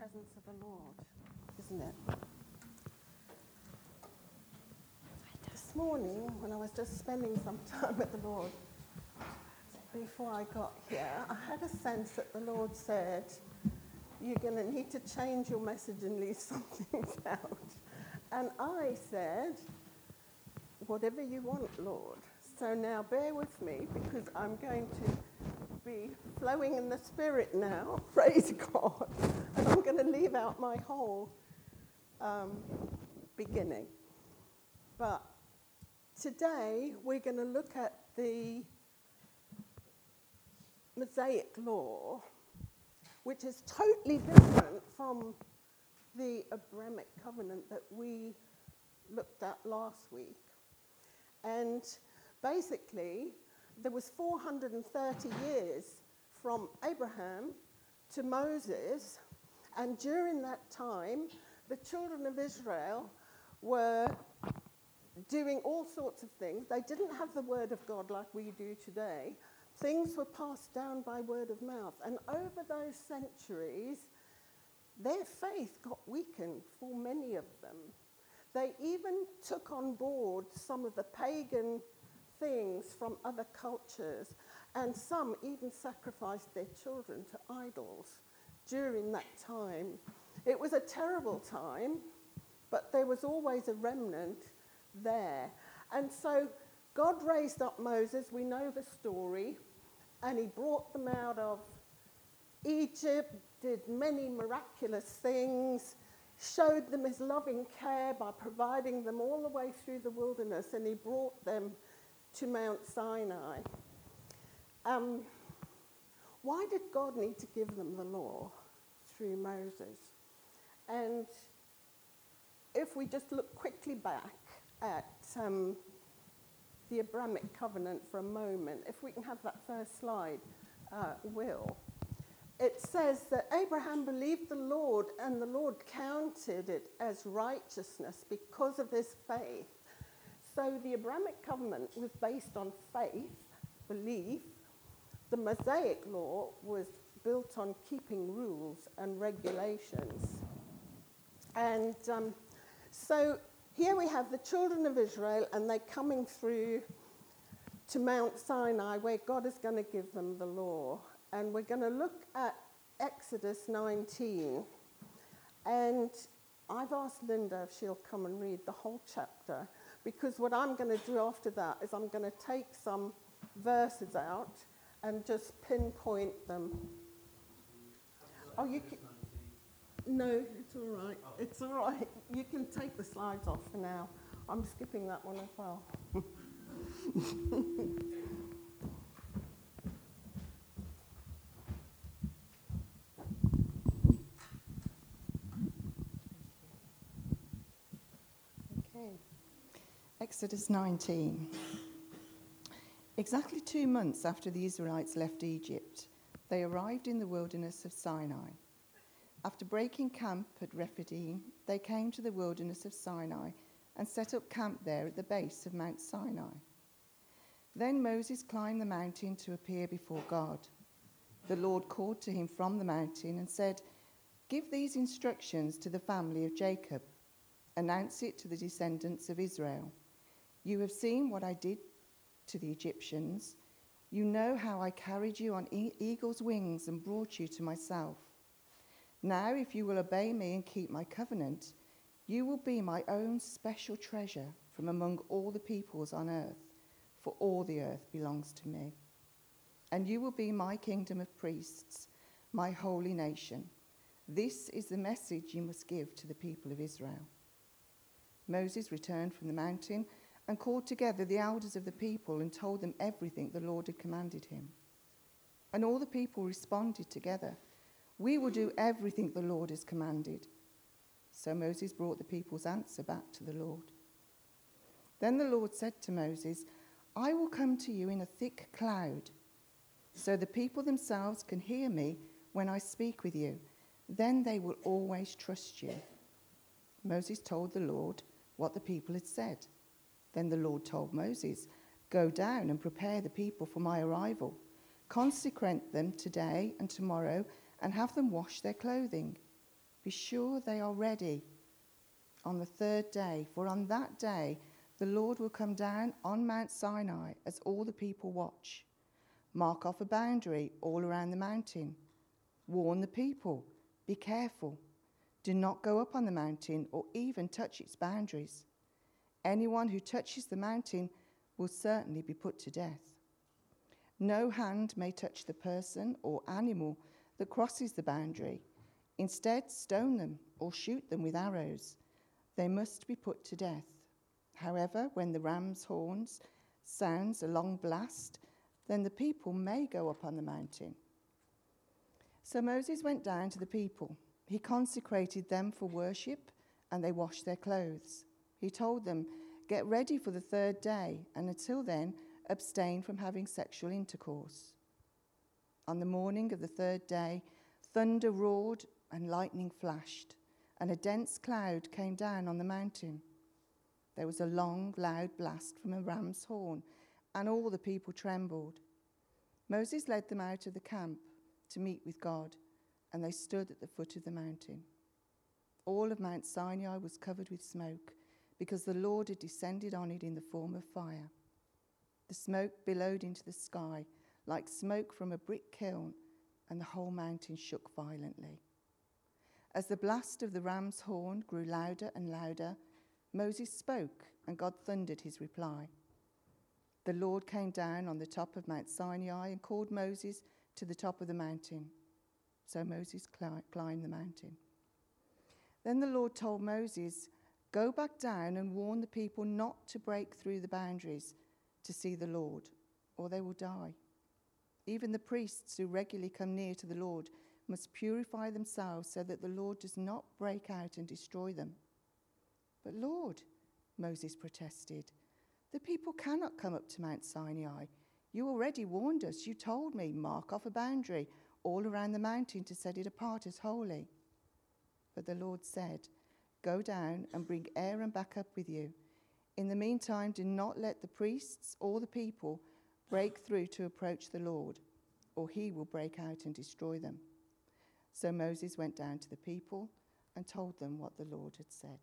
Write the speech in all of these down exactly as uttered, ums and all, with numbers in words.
presence of the Lord, isn't it? This morning, when I was just spending some time with the Lord, before I got here, I had a sense that the Lord said, you're going to need to change your message and leave some things out. And I said, whatever you want, Lord. So now bear with me, because I'm going to be flowing in the Spirit now, praise God. And I'm going to leave out my whole um, beginning. But today we're going to look at the Mosaic law, which is totally different from the Abrahamic covenant that we looked at last week. And basically, there was four hundred thirty years from Abraham to Moses, and during that time, the children of Israel were doing all sorts of things. They didn't have the word of God like we do today. Things were passed down by word of mouth, and over those centuries, their faith got weakened for many of them. They even took on board some of the pagan things from other cultures, and some even sacrificed their children to idols during that time. It was a terrible time, but there was always a remnant there. And so God raised up Moses, we know the story, and he brought them out of Egypt, did many miraculous things, showed them his loving care by providing them all the way through the wilderness, and he brought them to Mount Sinai. Um, why did God need to give them the law through Moses? And if we just look quickly back at um, the Abrahamic covenant for a moment, if we can have that first slide, uh, Will. It says that Abraham believed the Lord, and the Lord counted it as righteousness because of his faith. So the Abrahamic covenant was based on faith, belief. The Mosaic law was built on keeping rules and regulations. And um, so here we have the children of Israel, and they're coming through to Mount Sinai, where God is going to give them the law. And we're going to look at Exodus nineteen. And I've asked Linda if she'll come and read the whole chapter, because what I'm going to do after that is I'm going to take some verses out and just pinpoint them. Oh, you can... No, it's all right. It's all right. You can take the slides off for now. I'm skipping that one as well. Okay. Exodus nineteen. Exactly two months after the Israelites left Egypt, they arrived in the wilderness of Sinai. After breaking camp at Rephidim, they came to the wilderness of Sinai and set up camp there at the base of Mount Sinai. Then Moses climbed the mountain to appear before God. The Lord called to him from the mountain and said, "Give these instructions to the family of Jacob. Announce it to the descendants of Israel. You have seen what I did to the Egyptians. You know how I carried you on e- eagle's wings and brought you to myself. Now, if you will obey me and keep my covenant, you will be my own special treasure from among all the peoples on earth, for all the earth belongs to me. And you will be my kingdom of priests, my holy nation. This is the message you must give to the people of Israel." Moses returned from the mountain and called together the elders of the people and told them everything the Lord had commanded him. And all the people responded together, "We will do everything the Lord has commanded." So Moses brought the people's answer back to the Lord. Then the Lord said to Moses, "I will come to you in a thick cloud, so the people themselves can hear me when I speak with you. Then they will always trust you." Moses told the Lord what the people had said. Then the Lord told Moses, "Go down and prepare the people for my arrival. Consecrate them today and tomorrow and have them wash their clothing. Be sure they are ready on the third day, for on that day the Lord will come down on Mount Sinai as all the people watch. Mark off a boundary all around the mountain. Warn the people. Be careful. Do not go up on the mountain or even touch its boundaries. Anyone who touches the mountain will certainly be put to death. No hand may touch the person or animal that crosses the boundary. Instead, stone them or shoot them with arrows. They must be put to death. However, when the ram's horns sounds a long blast, then the people may go up on the mountain. So Moses went down to the people. He consecrated them for worship, and they washed their clothes. He told them, "Get ready for the third day, and until then, abstain from having sexual intercourse." On the morning of the third day, thunder roared and lightning flashed, and a dense cloud came down on the mountain. There was a long, loud blast from a ram's horn, and all the people trembled. Moses led them out of the camp to meet with God, and they stood at the foot of the mountain. All of Mount Sinai was covered with smoke, because the Lord had descended on it in the form of fire. The smoke billowed into the sky like smoke from a brick kiln, and the whole mountain shook violently. As the blast of the ram's horn grew louder and louder, Moses spoke, and God thundered his reply. The Lord came down on the top of Mount Sinai and called Moses to the top of the mountain. So Moses climbed the mountain. Then the Lord told Moses, "Go back down and warn the people not to break through the boundaries to see the Lord, or they will die. Even the priests who regularly come near to the Lord must purify themselves so that the Lord does not break out and destroy them." "But Lord," Moses protested, "the people cannot come up to Mount Sinai. You already warned us. You told me, mark off a boundary all around the mountain to set it apart as holy." But the Lord said, "Go down and bring Aaron back up with you. In the meantime, do not let the priests or the people break through to approach the Lord, or he will break out and destroy them." So Moses went down to the people and told them what the Lord had said.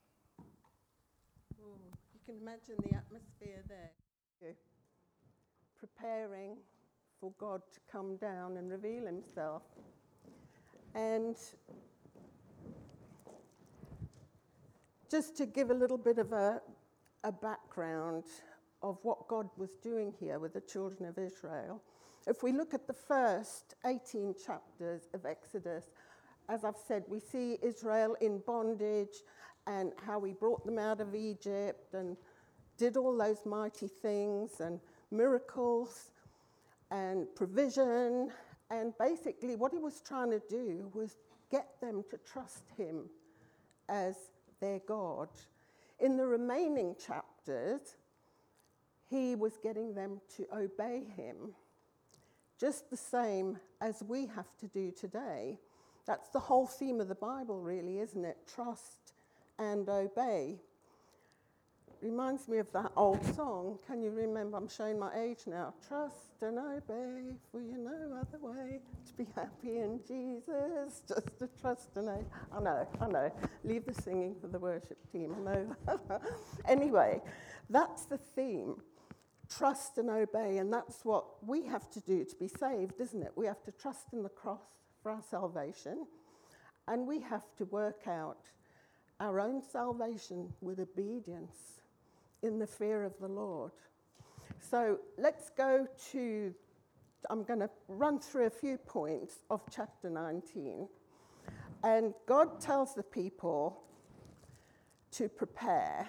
Oh, you can imagine the atmosphere there. Preparing for God to come down and reveal himself. And just to give a little bit of a, a background of what God was doing here with the children of Israel, if we look at the first eighteen chapters of Exodus, as I've said, we see Israel in bondage and how he brought them out of Egypt and did all those mighty things and miracles and provision. And basically what he was trying to do was get them to trust him as their God. In the remaining chapters, he was getting them to obey him, just the same as we have to do today. That's the whole theme of the Bible, really, isn't it? Trust and obey. Reminds me of that old song. Can you remember? I'm showing my age now. Trust and obey, for you know other way to be happy in Jesus. Just to trust and obey. I know, I know. Leave the singing for the worship team. I know that. Anyway, that's the theme. Trust and obey, and that's what we have to do to be saved, isn't it? We have to trust in the cross for our salvation, and we have to work out our own salvation with obedience in the fear of the Lord. So let's go to, I'm going to run through a few points of chapter nineteen. And God tells the people to prepare.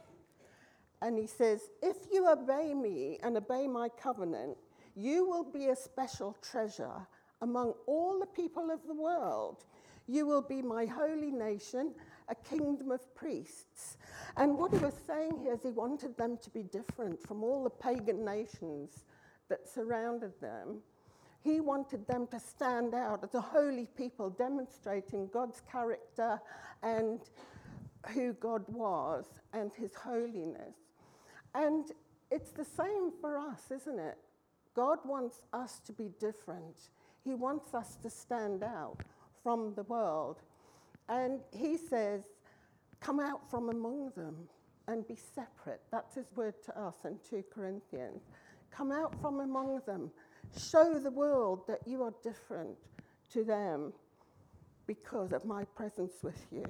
And he says, "If you obey me and obey my covenant, you will be a special treasure among all the people of the world. You will be my holy nation, a kingdom of priests." And what he was saying here is he wanted them to be different from all the pagan nations that surrounded them. He wanted them to stand out as a holy people, demonstrating God's character and who God was and his holiness. And it's the same for us, isn't it? God wants us to be different. He wants us to stand out from the world. And he says, come out from among them and be separate. That's his word to us in two Corinthians. Come out from among them. Show the world that you are different to them because of my presence with you.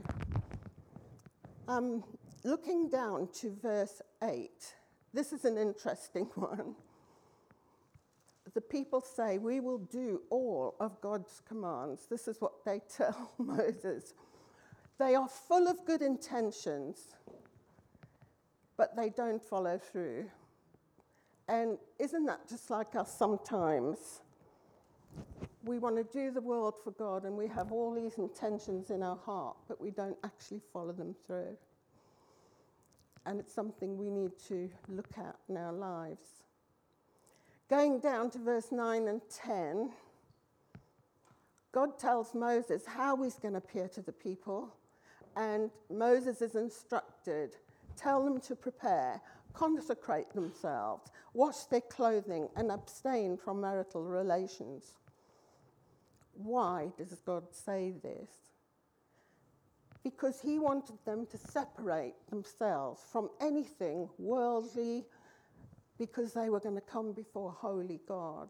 Um, looking down to verse eight, this is an interesting one. The people say, we will do all of God's commands. This is what they tell Moses. They are full of good intentions, but they don't follow through. And isn't that just like us sometimes? We want to do the world for God, and we have all these intentions in our heart, but we don't actually follow them through. And it's something we need to look at in our lives. Going down to verse nine and ten, God tells Moses how he's going to appear to the people, and Moses is instructed, tell them to prepare, consecrate themselves, wash their clothing, and abstain from marital relations. Why does God say this? Because he wanted them to separate themselves from anything worldly, because they were going to come before holy God.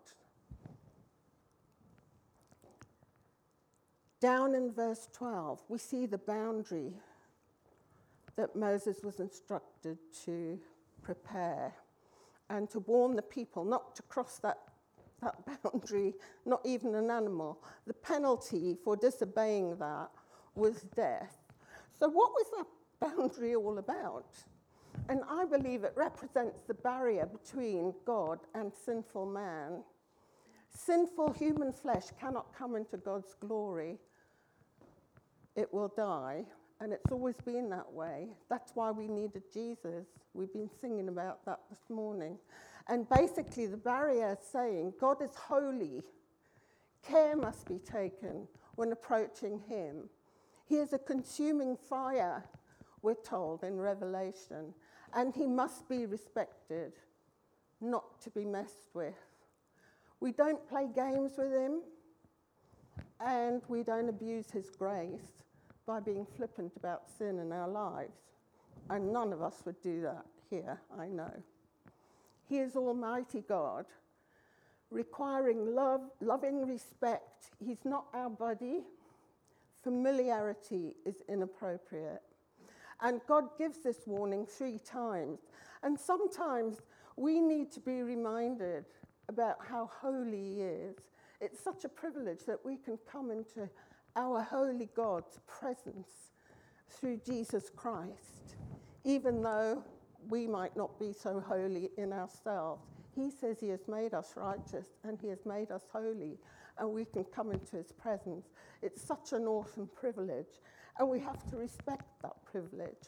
Down in verse twelve, we see the boundary that Moses was instructed to prepare and to warn the people not to cross that, that boundary, not even an animal. The penalty for disobeying that was death. So what was that boundary all about? And I believe it represents the barrier between God and sinful man. Sinful human flesh cannot come into God's glory. It will die, and it's always been that way. That's why we needed Jesus. We've been singing about that this morning. And basically the barrier is saying God is holy. Care must be taken when approaching him. He is a consuming fire, we're told in Revelation, and he must be respected, not to be messed with. We don't play games with him, and we don't abuse his grace by being flippant about sin in our lives. And none of us would do that here, I know. He is Almighty God, requiring love, loving respect. He's not our buddy. Familiarity is inappropriate. And God gives this warning three times. And sometimes we need to be reminded about how holy he is. It's such a privilege that we can come into our holy God's presence through Jesus Christ, even though we might not be so holy in ourselves. He says he has made us righteous and he has made us holy, and we can come into his presence. It's such an awesome privilege, and we have to respect that privilege.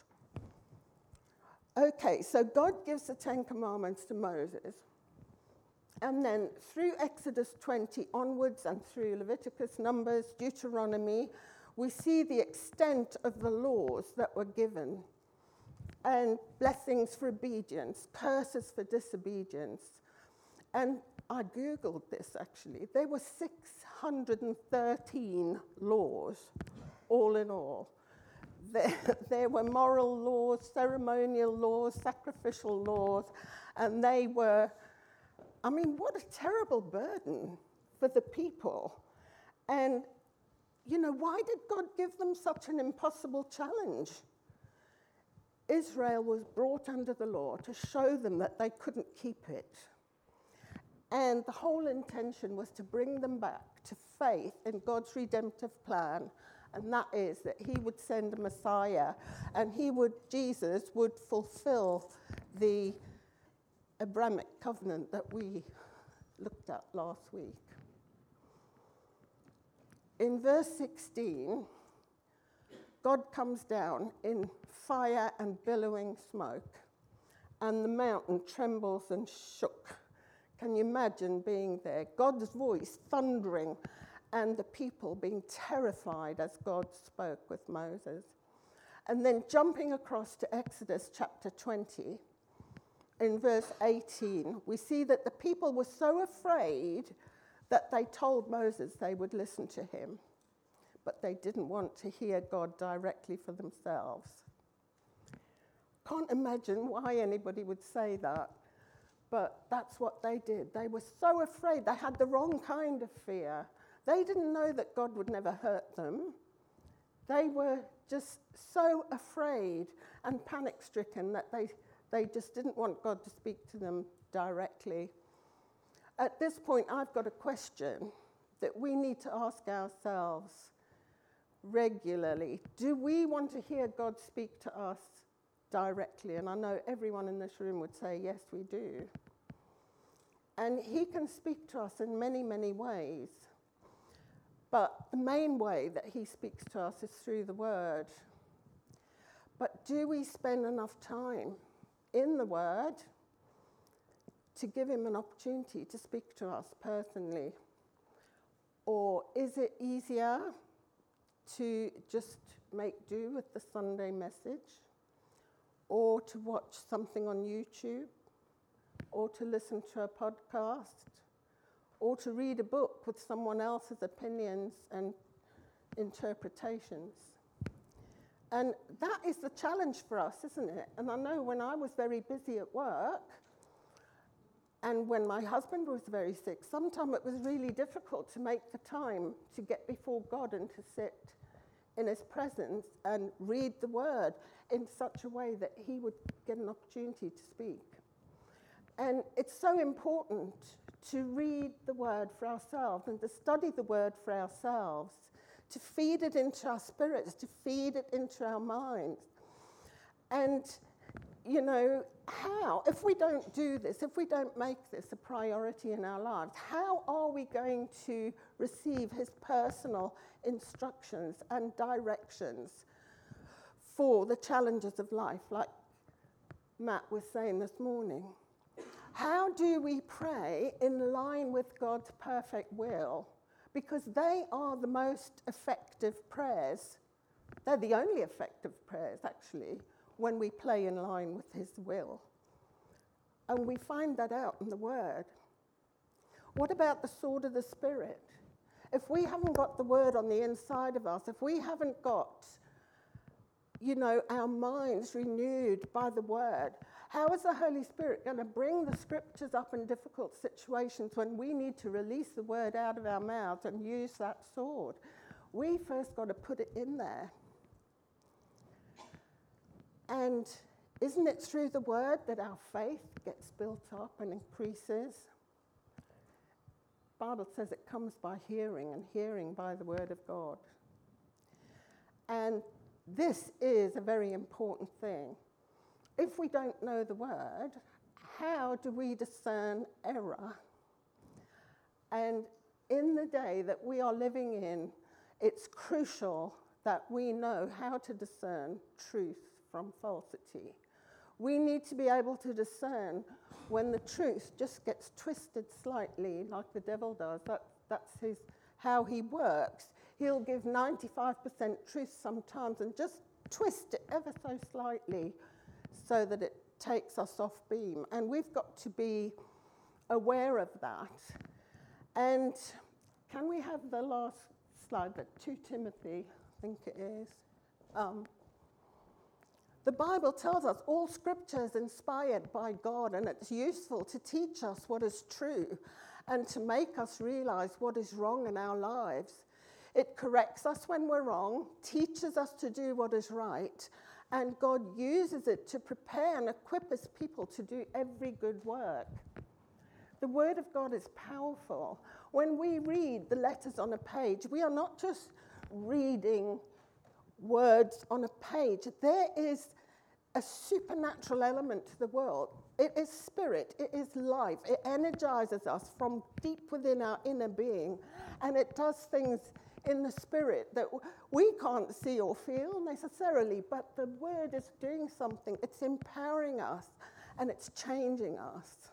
Okay, so God gives the Ten Commandments to Moses. And then through Exodus twenty onwards and through Leviticus, Numbers, Deuteronomy, we see the extent of the laws that were given. And blessings for obedience, curses for disobedience. And I Googled this actually. There were six hundred thirteen laws, all in all. There, there were moral laws, ceremonial laws, sacrificial laws, and they were, I mean, what a terrible burden for the people. And, you know, why did God give them such an impossible challenge? Israel was brought under the law to show them that they couldn't keep it. And the whole intention was to bring them back to faith in God's redemptive plan, and that is that he would send a Messiah, and he would, Jesus would fulfill the Abrahamic covenant that we looked at last week. In verse sixteen, God comes down in fire and billowing smoke, and the mountain trembles and shook. Can you imagine being there? God's voice thundering, and the people being terrified as God spoke with Moses. And then jumping across to Exodus chapter twenty, in verse eighteen, we see that the people were so afraid that they told Moses they would listen to him. but they didn't want to hear God directly for themselves. Can't imagine why anybody would say that, but that's what they did. They were so afraid. They had the wrong kind of fear. They didn't know that God would never hurt them. They were just so afraid and panic-stricken that they, they just didn't want God to speak to them directly. At this point, I've got a question that we need to ask ourselves regularly. Do we want to hear God speak to us directly? And I know everyone in this room would say, yes, we do. And he can speak to us in many, many ways. But the main way that he speaks to us is through the word. But do we spend enough time in the word to give him an opportunity to speak to us personally? Or is it easier to just make do with the Sunday message, or to watch something on YouTube, or to listen to a podcast, or to read a book with someone else's opinions and interpretations? And that is the challenge for us, isn't it? And I know when I was very busy at work, and when my husband was very sick, sometimes it was really difficult to make the time to get before God and to sit in his presence and read the word in such a way that he would get an opportunity to speak. And it's so important to read the word for ourselves and to study the word for ourselves, to feed it into our spirits, to feed it into our minds. And, you know, how, if we don't do this, if we don't make this a priority in our lives, how are we going to receive his personal instructions and directions for the challenges of life, like Matt was saying this morning? How do we pray in line with God's perfect will? Because they are the most effective prayers. They're the only effective prayers, actually, when we play in line with his will. And we find that out in the word. What about the sword of the Spirit? If we haven't got the word on the inside of us, if we haven't got, you know, our minds renewed by the word, how is the Holy Spirit going to bring the scriptures up in difficult situations when we need to release the word out of our mouths and use that sword? We first got to put it in there. And isn't it through the word that our faith gets built up and increases? The Bible says it comes by hearing, and hearing by the word of God. And this is a very important thing. If we don't know the word, how do we discern error? And in the day that we are living in, it's crucial that we know how to discern truth from falsity. We need to be able to discern when the truth just gets twisted slightly, like the devil does. That, that's his, how he works. He'll give ninety-five percent truth sometimes and just twist it ever so slightly so that it takes us off beam. And we've got to be aware of that. And can we have the last slide, that Second Timothy, I think it is. Um, The Bible tells us all scripture is inspired by God, and it's useful to teach us what is true and to make us realize what is wrong in our lives. It corrects us when we're wrong, teaches us to do what is right, and God uses it to prepare and equip his people to do every good work. The word of God is powerful. When we read the letters on a page, we are not just reading words on a page. There is a supernatural element to the world. It is spirit, it is life, it energizes us from deep within our inner being, and it does things in the spirit that we can't see or feel necessarily, but the word is doing something. It's empowering us, and it's changing us.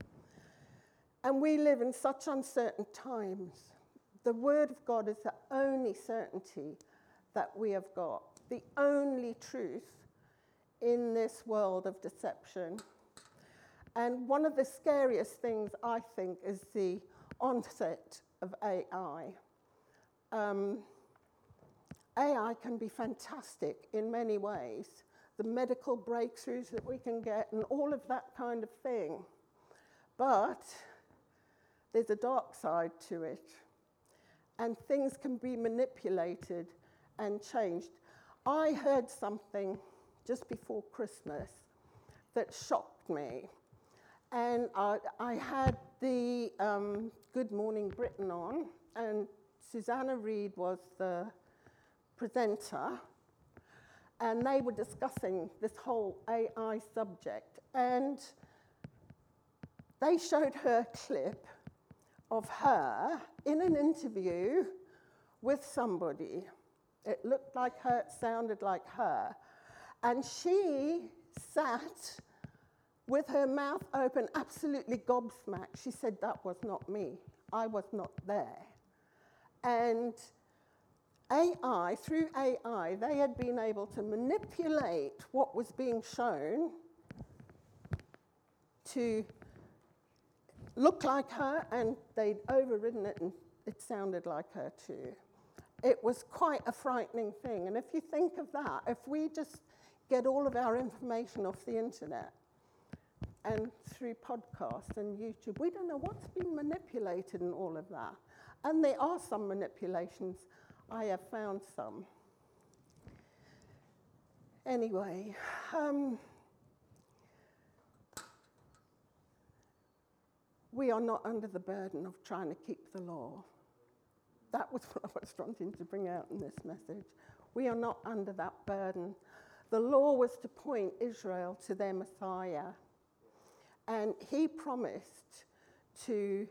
And we live in such uncertain times. The word of God is the only certainty that we have got, the only truth in this world of deception. And one of the scariest things, I think, is the onset of A I. Um, A I can be fantastic in many ways. The medical breakthroughs that we can get and all of that kind of thing. But there's a dark side to it. And things can be manipulated and changed. I heard something just before Christmas that shocked me. And I, I had the um, Good Morning Britain on, and Susanna Reid was the presenter, and they were discussing this whole A I subject. And they showed her a clip of her in an interview with somebody. It looked like her, it sounded like her. And she sat with her mouth open, absolutely gobsmacked. She said, that was not me. I was not there. And A I, through A I, they had been able to manipulate what was being shown to look like her, and they'd overridden it, and it sounded like her too. It was quite a frightening thing. And if you think of that, if we just get all of our information off the internet and through podcasts and YouTube, we don't know what's been manipulated and all of that. And there are some manipulations. I have found some. Anyway, um, we are not under the burden of trying to keep the law. That was what I was wanting to bring out in this message. We are not under that burden. The law was to point Israel to their Messiah. And he promised to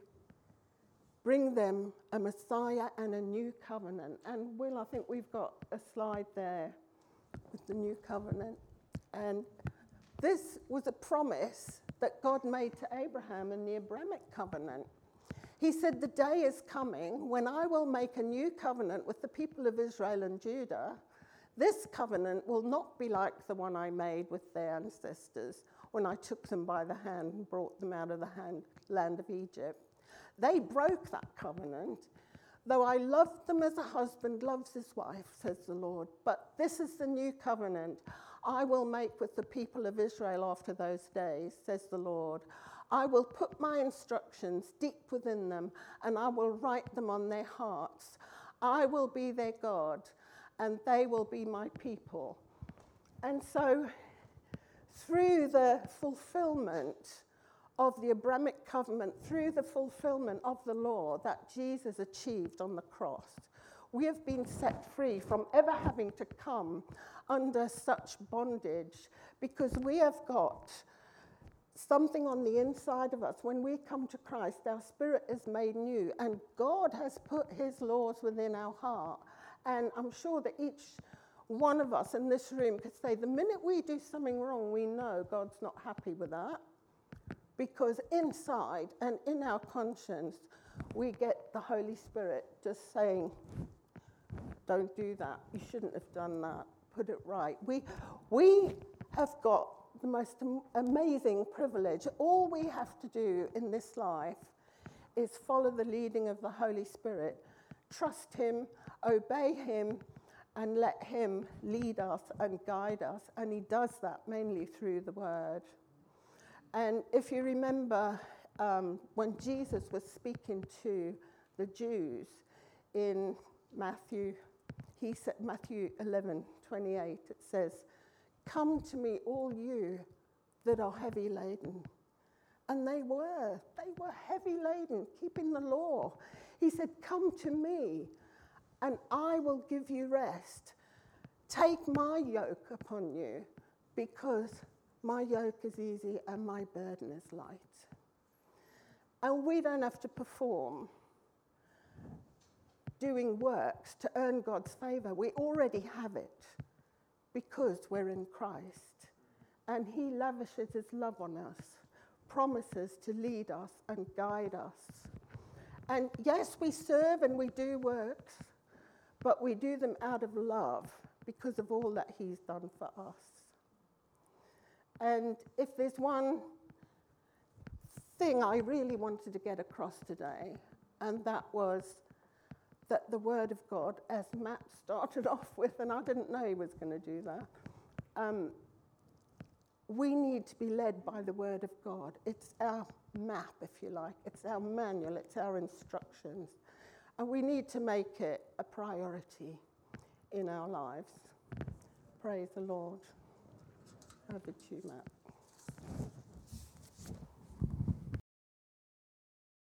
bring them a Messiah and a new covenant. And Will, I think we've got a slide there with the new covenant. And this was a promise that God made to Abraham in the Abrahamic covenant. He said, the day is coming when I will make a new covenant with the people of Israel and Judah. This covenant will not be like the one I made with their ancestors when I took them by the hand and brought them out of the hand, land of Egypt. They broke that covenant. Though I loved them as a husband loves his wife, says the Lord. But this is the new covenant I will make with the people of Israel after those days, says the Lord. I will put my instructions deep within them, and I will write them on their hearts. I will be their God, and they will be my people. And so, through the fulfillment of the Abrahamic covenant, through the fulfillment of the law that Jesus achieved on the cross, we have been set free from ever having to come under such bondage, because we have got something on the inside of us. When we come to Christ, our spirit is made new, and God has put his laws within our heart. And I'm sure that each one of us in this room could say, the minute we do something wrong, we know God's not happy with that. Because inside and in our conscience, we get the Holy Spirit just saying, don't do that. You shouldn't have done that. Put it right. We, we have got the most amazing privilege. All we have to do in this life is follow the leading of the Holy Spirit, trust him, obey him, and let him lead us and guide us. And he does that mainly through the word. And if you remember, um, when Jesus was speaking to the Jews in Matthew, he said, Matthew eleven twenty-eight, it says, come to me, all you that are heavy laden. And they were. They were heavy laden, keeping the law. He said, come to me, and I will give you rest. Take my yoke upon you, because my yoke is easy and my burden is light. And we don't have to perform doing works to earn God's favor. We already have it because we're in Christ. And he lavishes his love on us, promises to lead us and guide us. And yes, we serve and we do works, but we do them out of love because of all that he's done for us. And if there's one thing I really wanted to get across today, and that was that the Word of God, as Matt started off with, and I didn't know he was going to do that, um, we need to be led by the Word of God. It's our map, if you like. It's our manual. It's our instructions. And we need to make it a priority in our lives. Praise the Lord. Over to you, Matt.